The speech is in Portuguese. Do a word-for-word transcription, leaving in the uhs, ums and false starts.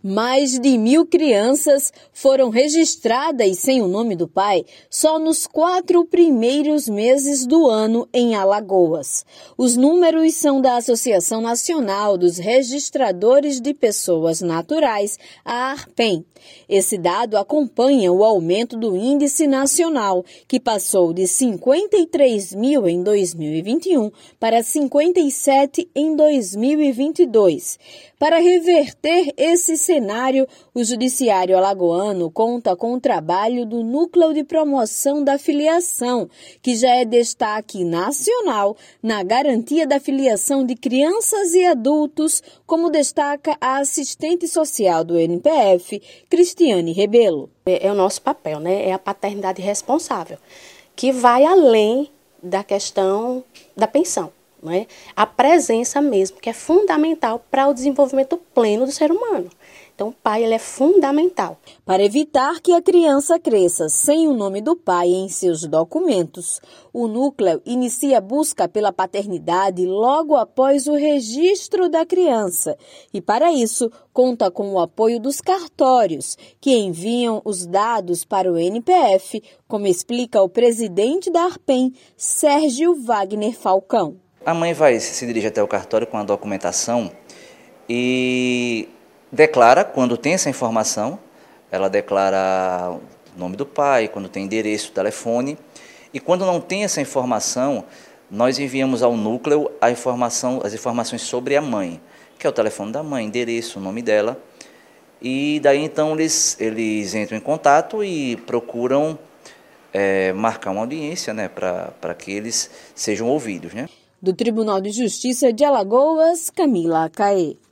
Mais de mil crianças foram registradas sem o nome do pai só nos quatro primeiros meses do ano em Alagoas. Os números são da Associação Nacional dos Registradores de Pessoas Naturais, a ARPEM. Esse dado acompanha o aumento do índice nacional, que passou de cinquenta e três mil em dois mil e vinte e um para cinquenta e sete em dois mil e vinte e dois. Para reverter esse cenário, o Judiciário Alagoano conta com o trabalho do Núcleo de Promoção da Filiação, que já é destaque nacional na garantia da filiação de crianças e adultos, como destaca a assistente social do N P F, Cristiane Rebelo. É o nosso papel, né? É a paternidade responsável, que vai além da questão da pensão. Né? A presença mesmo, que é fundamental para o desenvolvimento pleno do ser humano. Então, o pai ele é fundamental. Para evitar que a criança cresça sem o nome do pai em seus documentos, o núcleo inicia a busca pela paternidade logo após o registro da criança. E, para isso, conta com o apoio dos cartórios, que enviam os dados para o N P F, como explica o presidente da ARPEM, Sérgio Wagner Falcão. A mãe vai se dirigir até o cartório com a documentação e declara, quando tem essa informação, ela declara o nome do pai, quando tem endereço, telefone, e quando não tem essa informação, nós enviamos ao núcleo a informação, as informações sobre a mãe, que é o telefone da mãe, endereço, o nome dela, e daí então eles, eles entram em contato e procuram é, marcar uma audiência, né, para que eles sejam ouvidos, né? Do Tribunal de Justiça de Alagoas, Camila Caê.